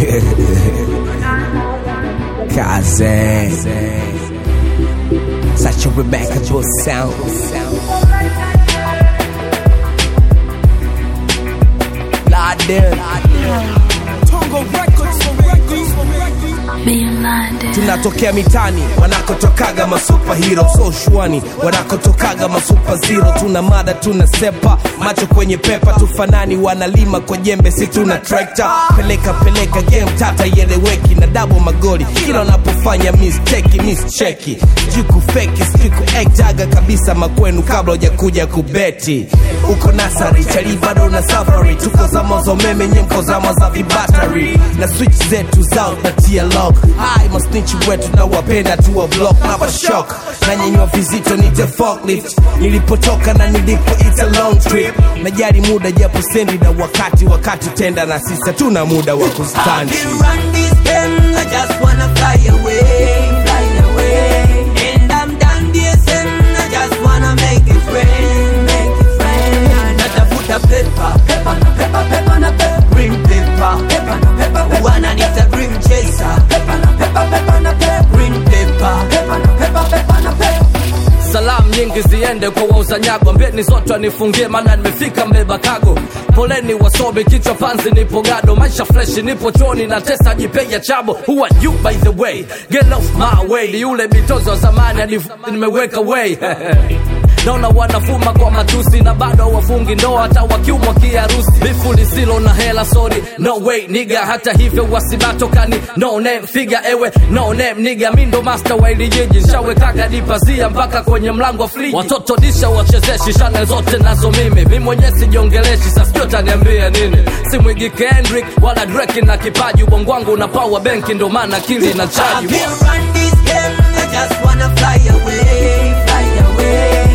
Kaze, such a remarkable sound. Tongo Records. Tunatokea mitani, wanakotokaga masuperhero. So shwani, wanakotokaga masupazero. Tuna mada, tuna sepa, macho kwenye pepa. Tufanani, wanalima kwa jembe, si tuna tractor. Peleka game tata yeleweki na double magoli kila unapofanya mistake, mischeki. Juku fake, siku ektaga kabisa makwenu kabla hujakuja kubeti. Uko nasari, chali bado na safari. Tuko zama za umeme, nyemko zama za vibattery. Na switch zetu zao na tia lock. Hai masnitch wetu na wapenda tuwa block. Never shock, na nyenywa vizito nite forklift. Nilipotoka na nilipo it's a long trip. Najari muda japo sendi na wakati tenda na sisa tuna muda wa kustandi. I can run this game, I just wanna fly away. And I'm done DSM, I just wanna make it rain. Natafuta paper na paper, green paper na paper. Wanna need a dream chaser, paper na paper, green paper na paper. Salam nyingi ziende kwa wauza nyago. Mbeni zote wanifungie maana nimefika mbeba kago. Poleni wasobe kichwa fanzi nipo gado. Maisha fresh nipo choni na tesa jipeja chabo. Who are you by the way? Get off my way. Ni yule bitozo wa zamani hadi nimeweka way. Naona wanafuma kwa matusi na bado wafungi ndoa hata wakiumwa kiharusi. Bifu lisilo na hela sorry, no way nigga. Hata hivyo wasibatokani, no name figure ewe, no name nigga. Mindo master wa ili jiji, nishawekaga dipazia mpaka kwenye mlango wa friji. Watoto disha wachezeshi, channel zote nazo mimi. Mimi mwenye sijiongeleshi, sasa sio taniambia nini. Si mwigi Kendrick, wala Drake na kipaji. Ubongo wangu una power bank ndo maana akili na charge. I can run this game, I just wanna fly away.